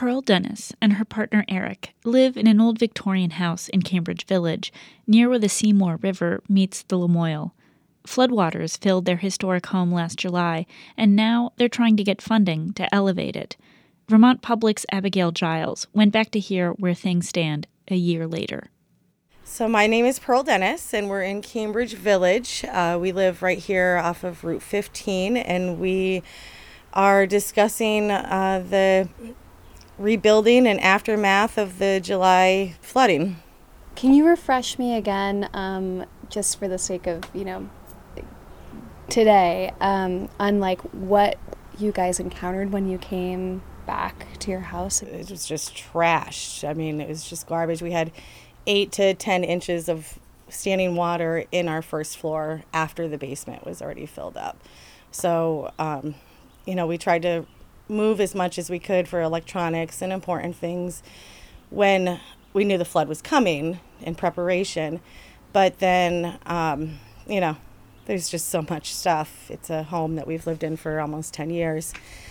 Pearl Dennis and her partner Eric live in an old Victorian house in Cambridge Village, near where the Seymour River meets the Lamoille. Floodwaters filled their historic home last July, and now they're trying to get funding to elevate it. Vermont Public's Abigail Giles went back to hear where things stand a year later. So my name is Pearl Dennis, and we're in Cambridge Village. We live right here off of Route 15, and we are discussing the rebuilding and aftermath of the July flooding. Can you refresh me again, just for the sake of, today, on like what you guys encountered when you came back to your house? It was just trash. I mean, it was just garbage. We had 8 to 10 inches of standing water in our first floor after the basement was already filled up. So, we tried to move as much as we could for electronics and important things when we knew the flood was coming in preparation. But then, there's just so much stuff. It's a home that we've lived in for almost 10 years.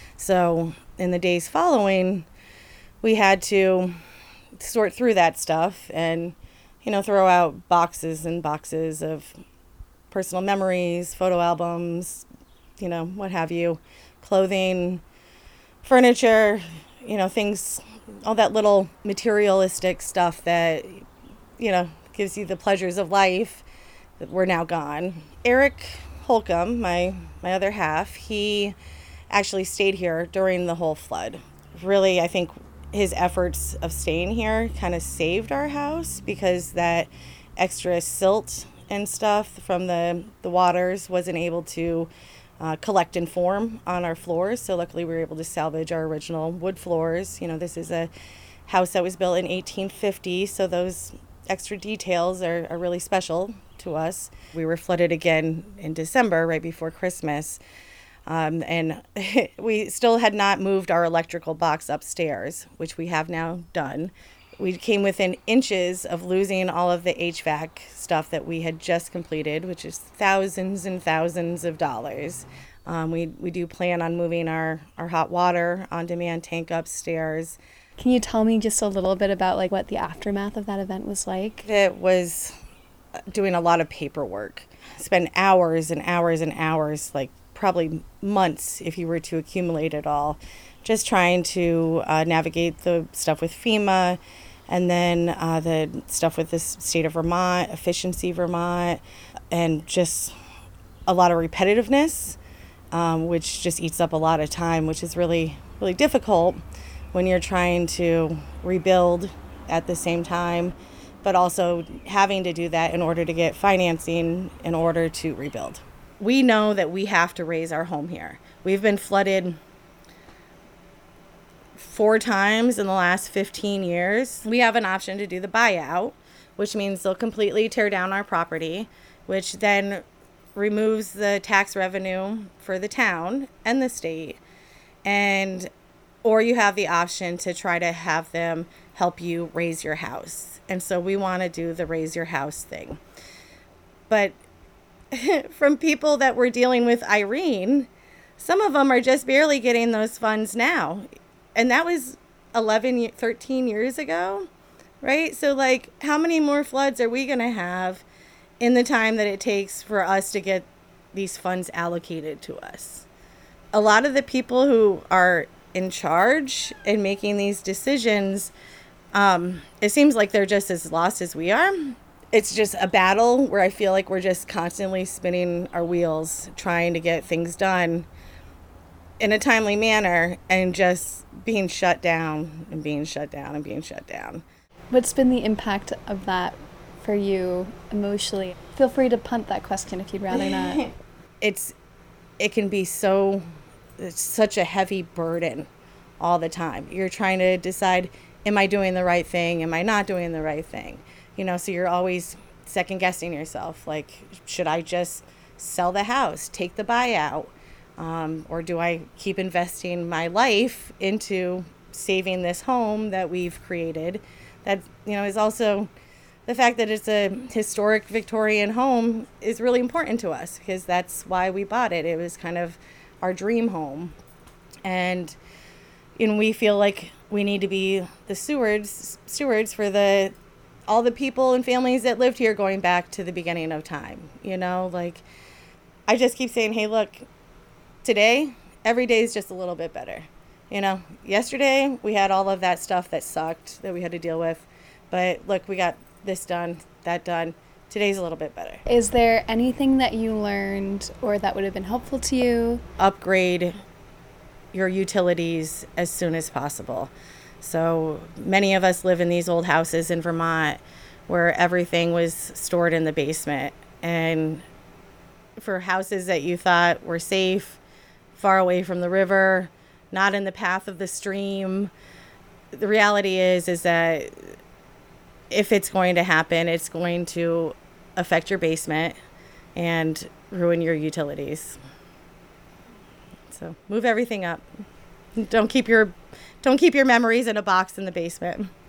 So in the days following, we had to sort through that stuff and, throw out boxes and boxes of personal memories, photo albums, what have you, clothing, furniture, things, all that little materialistic stuff that, gives you the pleasures of life that were now gone. Eric Holcomb, my other half, he actually stayed here during the whole flood. Really, I think his efforts of staying here kind of saved our house because that extra silt and stuff from the waters wasn't able to collect and form on our floors. So luckily we were able to salvage our original wood floors. This is a house that was built in 1850, so those extra details are really special to us. We were flooded again in December, right before Christmas. And we still had not moved our electrical box upstairs, which we have now done. We came within inches of losing all of the HVAC stuff that we had just completed, which is thousands and thousands of dollars. We do plan on moving our hot water on-demand tank upstairs. Can you tell me just a little bit about what the aftermath of that event was like? It was doing a lot of paperwork. Spend hours and hours and hours, probably months if you were to accumulate it all, just trying to navigate the stuff with FEMA and then the stuff with the state of Vermont, Efficiency Vermont, and just a lot of repetitiveness, which just eats up a lot of time, which is really, really difficult when you're trying to rebuild at the same time, but also having to do that in order to get financing in order to rebuild. We know that we have to raise our home here. We've been flooded 4 times in the last 15 years. We have an option to do the buyout, which means they'll completely tear down our property, which then removes the tax revenue for the town and the state. Or you have the option to try to have them help you raise your house. And so we want to do the raise your house thing. But from people that were dealing with Irene, some of them are just barely getting those funds now. And that was 13 years ago, right? So how many more floods are we going to have in the time that it takes for us to get these funds allocated to us? A lot of the people who are in charge and making these decisions, it seems like they're just as lost as we are. It's just a battle where I feel like we're just constantly spinning our wheels, trying to get things done in a timely manner and just being shut down and being shut down and being shut down. What's been the impact of that for you emotionally? Feel free to punt that question if you'd rather not. It can be it's such a heavy burden all the time. You're trying to decide, am I doing the right thing? Am I not doing the right thing? So you're always second guessing yourself. Should I just sell the house, take the buyout? Or do I keep investing my life into saving this home that we've created? That, is also the fact that it's a historic Victorian home is really important to us because that's why we bought it. It was kind of our dream home. And we feel like we need to be the stewards for all the people and families that lived here going back to the beginning of time. Like, I just keep saying, hey, look, today, every day is just a little bit better. Yesterday we had all of that stuff that sucked that we had to deal with. But look, we got this done, that done. Today's a little bit better. Is there anything that you learned or that would have been helpful to you? Upgrade your utilities as soon as possible. So many of us live in these old houses in Vermont where everything was stored in the basement. And for houses that you thought were safe, far away from the river, not in the path of the stream, the reality is that if it's going to happen, it's going to affect your basement and ruin your utilities. So move everything up. Don't keep your memories in a box in the basement.